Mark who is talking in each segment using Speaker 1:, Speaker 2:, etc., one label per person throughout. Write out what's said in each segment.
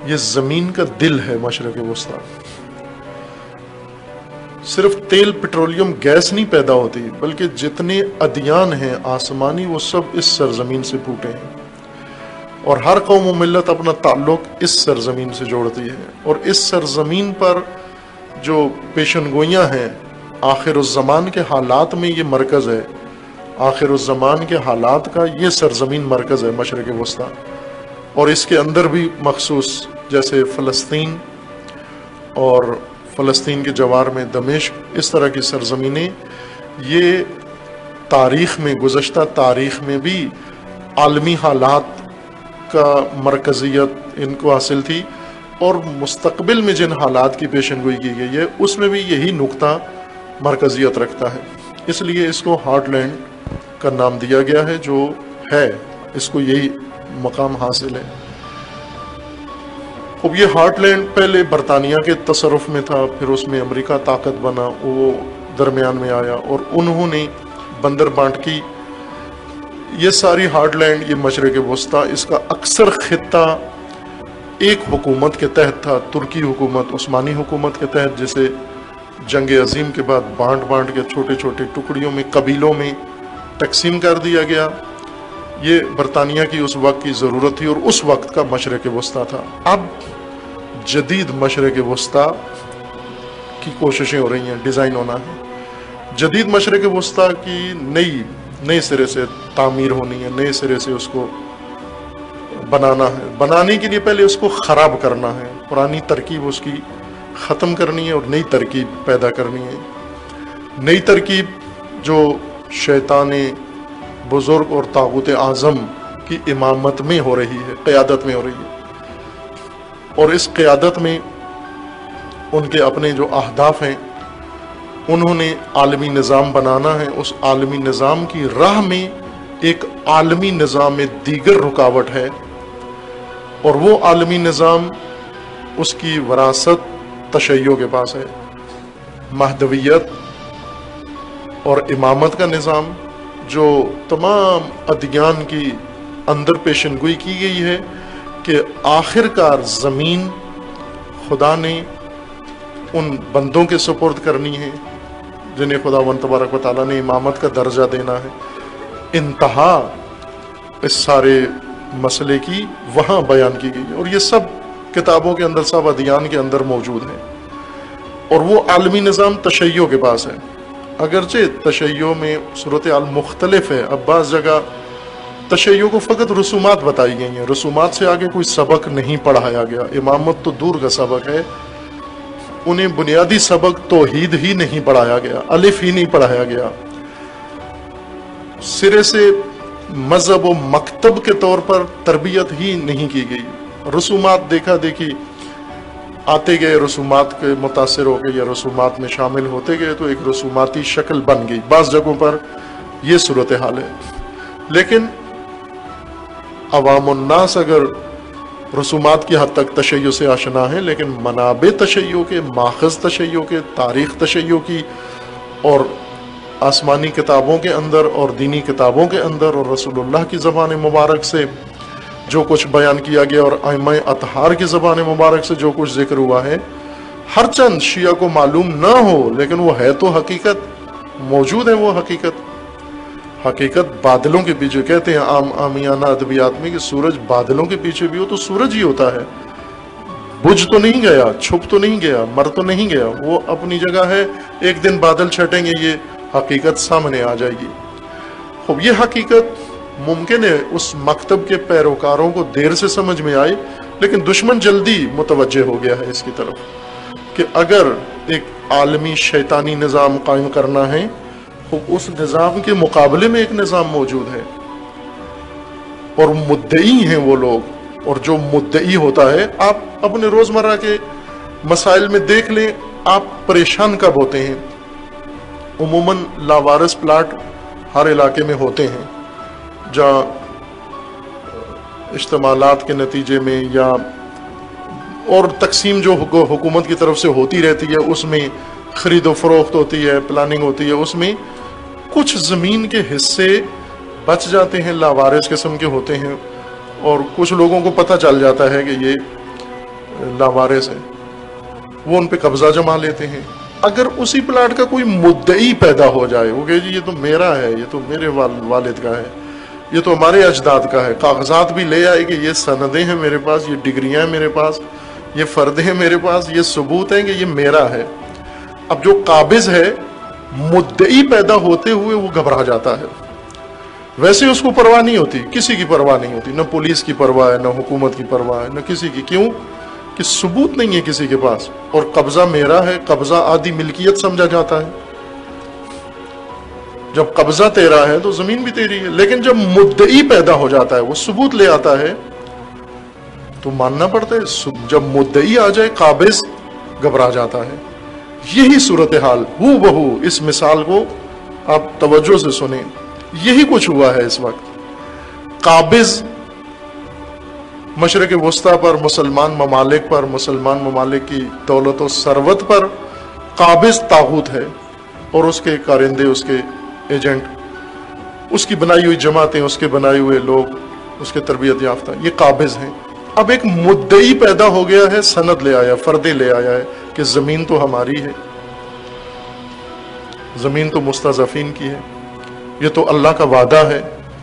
Speaker 1: یہ زمین کا دل ہے مشرق وسطیٰ. صرف تیل پیٹرولیم گیس نہیں پیدا ہوتی، بلکہ جتنے ادیان ہیں آسمانی وہ سب اس سرزمین سے پھوٹے ہیں، اور ہر قوم و ملت اپنا تعلق اس سرزمین سے جوڑتی ہے. اور اس سرزمین پر جو پیشن گوئیاں ہیں آخر الزمان کے حالات میں یہ مرکز ہے. آخر الزمان کے حالات کا یہ سرزمین مرکز ہے مشرق وسطیٰ. اور اس کے اندر بھی مخصوص جیسے فلسطین اور فلسطین کے جوار میں دمشق، اس طرح کی سرزمینیں یہ تاریخ میں، گزشتہ تاریخ میں بھی عالمی حالات کا مرکزیت ان کو حاصل تھی، اور مستقبل میں جن حالات کی پیشن گوئی کی گئی ہے اس میں بھی یہی نقطہ مرکزیت رکھتا ہے. اس لیے اس کو ہارٹ لینڈ کا نام دیا گیا ہے، جو ہے اس کو یہی مقام حاصل ہے. اب یہ ہارٹ لینڈ پہلے برطانیہ کے تصرف میں تھا، پھر اس میں امریکہ طاقت بنا، وہ درمیان میں آیا اور انہوں نے بندر بانٹ کی. یہ ساری ہارٹ لینڈ، یہ مشرق وسطیٰ، اس کا اکثر خطہ ایک حکومت کے تحت تھا، ترکی حکومت، عثمانی حکومت کے تحت، جسے جنگ عظیم کے بعد بانٹ کے چھوٹے چھوٹے ٹکڑیوں میں، قبیلوں میں تقسیم کر دیا گیا. یہ برطانیہ کی اس وقت کی ضرورت تھی اور اس وقت کا مشرق وسطیٰ تھا. اب جدید مشرق وسطیٰ کی کوششیں ہو رہی ہیں، ڈیزائن ہونا ہے. جدید مشرق وسطیٰ کی نئے سرے سے تعمیر ہونی ہے، نئے سرے سے اس کو بنانا ہے. بنانے کے لیے پہلے اس کو خراب کرنا ہے، پرانی ترکیب اس کی ختم کرنی ہے اور نئی ترکیب پیدا کرنی ہے. نئی ترکیب جو شیطان بزرگ اور طاغوت اعظم کی امامت میں ہو رہی ہے، قیادت میں ہو رہی ہے، اور اس قیادت میں ان کے اپنے جو اہداف ہیں، انہوں نے عالمی نظام بنانا ہے. اس عالمی نظام کی راہ میں ایک عالمی نظام دیگر رکاوٹ ہے، اور وہ عالمی نظام، اس کی وراثت تشیع کے پاس ہے. مہدویت اور امامت کا نظام جو تمام ادیان کی اندر پیشن گوئی کی گئی ہے کہ آخر کار زمین خدا نے ان بندوں کے سپرد کرنی ہے جنہیں خداوند تبارک و تعالیٰ نے امامت کا درجہ دینا ہے. انتہا اس سارے مسئلے کی وہاں بیان کی گئی ہے، اور یہ سب کتابوں کے اندر، سب ادیان کے اندر موجود ہے. اور وہ عالمی نظام تشیع کے پاس ہے. اگرچہ تشیع میں صورتحال مختلف ہے. اب بعض جگہ تشیع کو فقط رسومات بتائی گئی ہیں، رسومات سے آگے کوئی سبق نہیں پڑھایا گیا. امامت تو دور کا سبق ہے، انہیں بنیادی سبق توحید ہی نہیں پڑھایا گیا، الف ہی نہیں پڑھایا گیا. سرے سے مذہب و مکتب کے طور پر تربیت ہی نہیں کی گئی. رسومات دیکھا دیکھی آتے گئے، رسومات کے متاثر ہو گئے یا رسومات میں شامل ہوتے گئے تو ایک رسوماتی شکل بن گئی. بعض جگہوں پر یہ صورتحال ہے. لیکن عوام الناس اگر رسومات کی حد تک تشیع سے آشنا ہے، لیکن منابع تشیع کے، ماخذ تشیع کے، تاریخ تشیع کی، اور آسمانی کتابوں کے اندر اور دینی کتابوں کے اندر اور رسول اللہ کی زبان مبارک سے جو کچھ بیان کیا گیا اور ائمہ اطہار کی زبان مبارک سے جو کچھ ذکر ہوا ہے، ہر چند شیعہ کو معلوم نہ ہو لیکن وہ ہے تو حقیقت، موجود ہے وہ حقیقت. حقیقت بادلوں کے پیچھے، کہتے ہیں عام عامیانہ ادبیات میں کہ سورج بادلوں کے پیچھے بھی ہو تو سورج ہی ہوتا ہے. بجھ تو نہیں گیا، چھپ تو نہیں گیا، مر تو نہیں گیا، وہ اپنی جگہ ہے. ایک دن بادل چھٹیں گے، یہ حقیقت سامنے آ جائے گی. خوب یہ حقیقت ممکن ہے اس مکتب کے پیروکاروں کو دیر سے سمجھ میں آئے، لیکن دشمن جلدی متوجہ ہو گیا ہے اس کی طرف کہ اگر ایک عالمی شیطانی نظام قائم کرنا ہے تو اس نظام کے مقابلے میں ایک نظام موجود ہے، اور مدعی ہیں وہ لوگ. اور جو مدعی ہوتا ہے، آپ اپنے روزمرہ کے مسائل میں دیکھ لیں، آپ پریشان کب ہوتے ہیں؟ عموماً لاوارث پلاٹ ہر علاقے میں ہوتے ہیں جہاں اشتمالات کے نتیجے میں یا اور تقسیم جو حکومت کی طرف سے ہوتی رہتی ہے، اس میں خرید و فروخت ہوتی ہے، پلاننگ ہوتی ہے، اس میں کچھ زمین کے حصے بچ جاتے ہیں، لاوارث قسم کے ہوتے ہیں، اور کچھ لوگوں کو پتہ چل جاتا ہے کہ یہ लावारिस हैं, वो उन पे कब्जा जमा लेते हैं। अगर उसी प्लाट का कोई मुद्दई पैदा हो जाए, वो कहे जी ये तो मेरा है, ये तो मेरे वालिद का है, ये तो हमारे अजदाद का है, कागजात भी ले आए कि ये सनदें हैं मेरे पास, ये डिग्रियां हैं मेरे पास, ये फर्द हैं मेरे पास, ये सबूत हैं कि ये मेरा है। अब जो काबिज है, मुद्दई पैदा होते हुए वो घबरा जाता है। वैसे उसको परवाह नहीं होती, किसी की परवाह नहीं होती, न पुलिस की परवाह है, न हुकूमत की परवाह है, न किसी की। क्यों? कि सबूत नहीं है किसी के पास, और कब्जा मेरा है, कब्जा आदि मिल्कियत समझा जाता है। जब कब्जा तेरा है तो जमीन भी तेरी है। लेकिन जब मुद्दई पैदा हो जाता है, वो सबूत ले आता है, तो मानना पड़ता है। जब मुद्दई आ जाए, काबिज घबरा जाता है। यही सूरत हाल हू बहू, इस मिसाल को आप तवज्जो से सुने, यही कुछ हुआ है इस वक्त। काबिज मशरक़ वस्ता पर, मुसलमान ममालिक पर, मुसलमान ममालिक की दौलत और सरवत पर काबिज तागूत है, और उसके कारिंदे, उसके एजेंट, उसकी बनाई हुई जमातें, उसके बनाए हुए लोग, उसके तरबियत याफ्ता, ये काबिज हैं। अब एक मुद्दई पैदा हो गया है, सनद ले आया, फर्दे ले आया है कि जमीन तो हमारी है, जमीन तो मुस्तज़फ़ीन की है, ये तो अल्लाह का वादा है।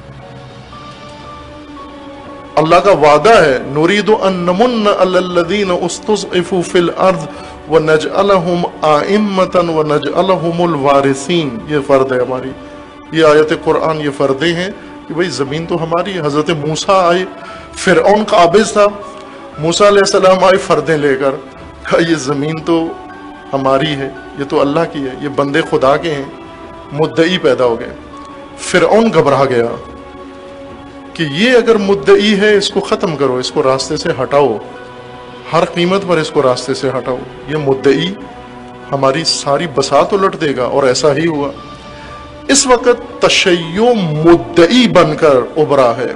Speaker 1: अल्लाह का वादा है, नुरीदु अन नमुन्ना अलल्लज़ीना उस्तज़इफ़ू फिल अर्ज़ व नजअलहुम आइम्मतन व नजअलहुमुल वारिसीन। ये फर्द है हमारी, ये आयत कुरान, ये फर्दे हैं कि भाई ज़मीन तो हमारी है। हज़रत मूसा आए, फ़िरऔन काबिज़ था, मूसा अलैहिस्सलाम आए फर्दें लेकर, कहा ये ज़मीन तो हमारी है, ये तो अल्लाह की है, ये बंदे खुदा के हैं। मुद्दई पैदा हो गए। फ़िरऔन घबरा गया कि ये अगर मुद्दई है, इसको ख़त्म करो, इसको रास्ते से हटाओ, हर कीमत पर इसको रास्ते से हटाओ, ये मुद्दई हमारी सारी बसात उलट देगा। और ऐसा ही हुआ। इस वक्त तशय्यो मुद्दई बनकर उभरा है।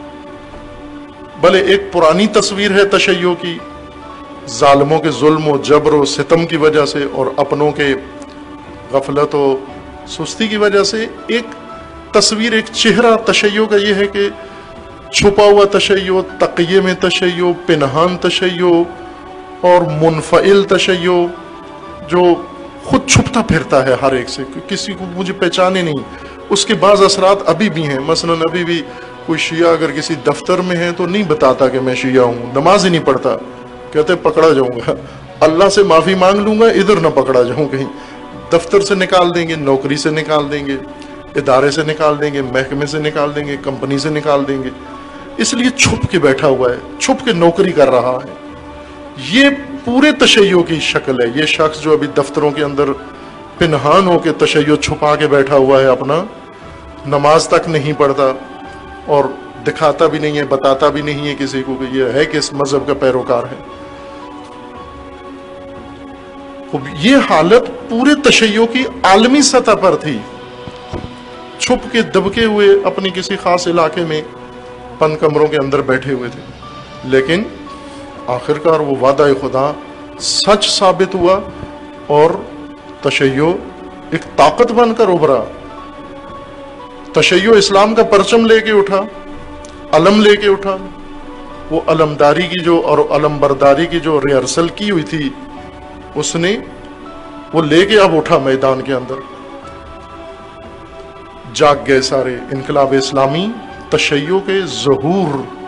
Speaker 1: भले एक पुरानी तस्वीर है तशय्यो की, जालिमों के जुल्म और जबर और सितम की वजह से, और अपनों के गफलत और सुस्ती की वजह से। एक तस्वीर, एक चेहरा तशय्यो का ये है कि छुपा हुआ तशय्यो, तक़िये में तशय्यो, पिनहान तशय्यो और मुनफ़इल तशय्यो, जो खुद छुपता फिरता है हर एक से, किसी को मुझे पहचाने नहीं। उसके बाद असरात अभी भी हैं। मसलन अभी भी कोई शिया अगर किसी दफ्तर में है तो नहीं बताता कि मैं शिया हूँ, नमाज ही नहीं पढ़ता, कहते पकड़ा जाऊँगा, अल्लाह से माफ़ी मांग लूँगा, इधर ना पकड़ा जाऊँ कहीं। दफ्तर से निकाल देंगे, नौकरी से निकाल देंगे, इदारे से निकाल देंगे, महकमे से निकाल देंगे, कंपनी से निकाल देंगे। इसलिए छुप के बैठा हुआ है, छुप के नौकरी कर रहा है। ये पूरे तशय्यो की शक्ल है। ये शख्स जो अभी दफ्तरों के अंदर पिनहान होकर तशय्यो छुपा के बैठा हुआ है, अपना नमाज तक नहीं पढ़ता और दिखाता भी नहीं है, बताता भी नहीं है किसी को कि ये है किस मजहब का पैरोकार है। ये हालत पूरे तशय्यो की आलमी सतह पर थी। छुप के दबके हुए अपनी किसी खास इलाके में बंद कमरों के अंदर बैठे हुए थे। लेकिन आखिरकार वो वादा खुदा सच साबित हुआ और तशय्यो एक ताकत बनकर उभरा। तशय्यो इस्लाम का परचम लेके उठा, अलम लेके उठा। वो अलमदारी की जो और अलमबरदारी की जो रिहर्सल की हुई थी, उसने वो लेके अब उठा मैदान के अंदर। जाग गए सारे। इनकलाब इस्लामी तशय्यो के ज़हूर